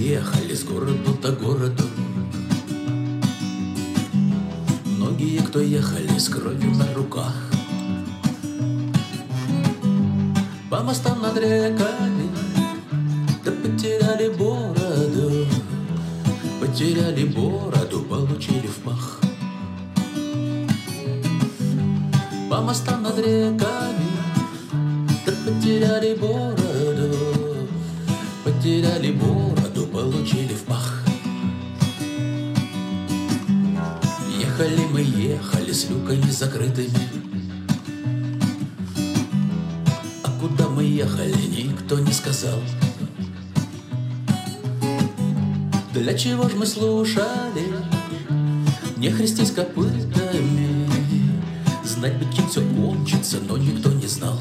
ехали с города до города. Многие, кто ехали с кровью на руках. По мостам над реками, да потеряли бороду. Потеряли бороду, получили в пах. По мостам над реками, да потеряли бороду. Потеряли бороду, получили в пах. Ехали мы, ехали с люками закрытыми. А куда мы ехали, никто не сказал. Для чего ж мы слушали, не хрестись копытами? Знать бы, чем все кончится, но никто не знал.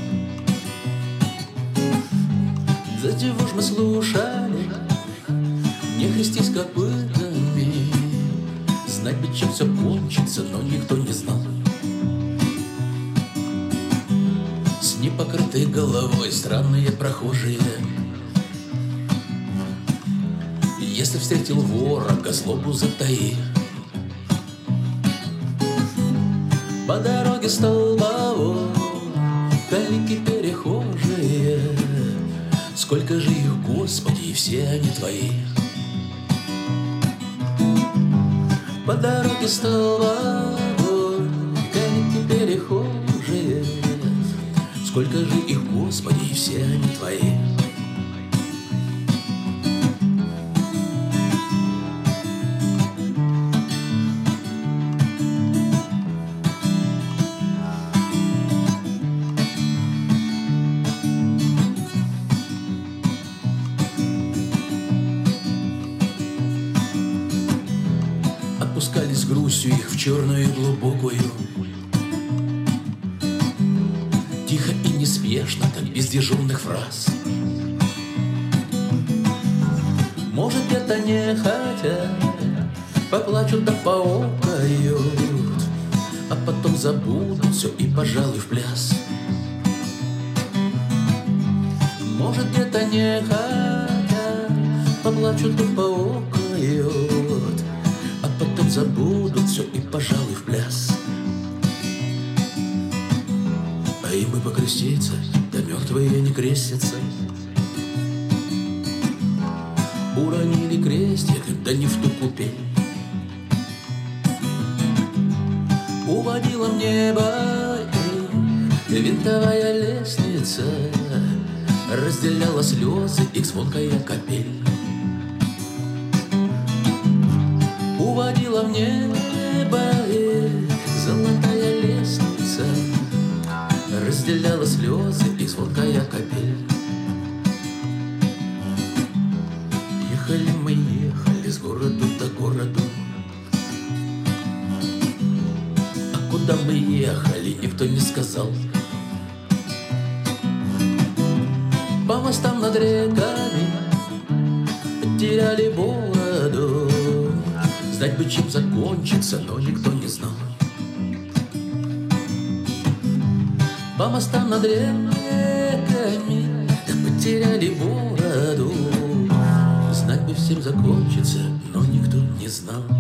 Для чего ж мы слушали, не хрестись копытами? Знать бы, чем все кончится, но никто не знал. С непокрытой головой странные прохожие. Если встретил ворога, злобу затаи. По дороге столбовой калики перехожие. Сколько же их, Господи, и все они Твои. По дороге столбовой калики перехожие. Сколько же их, Господи, и все они Твои. Опускались грустью их в черную и глубокую. Тихо и неспешно, так без дежурных фраз. Может, где-то нехотя поплачут да поокают, а потом забудут все и, пожалуй, в пляс. Может, где-то нехотя поплачут да поокают, а потом забудут все и, пожалуй, в пляс. А им бы покреститься, да мертвые не крестятся. Уронили крестик, да не в ту купель. Уводила в небо винтовая лестница, разделяла слезы их звонкая капель. Уводила в небо золотая лестница, разделяла слезы их звонкая капель. Ехали мы, ехали с города до города. А куда мы ехали, никто не сказал. По мостам над реками потеряли бороду. Знать бы, чем закончится, но никто не знал. По мостам над реками да потеряли бороду. Знать бы, всем закончится, но никто не знал.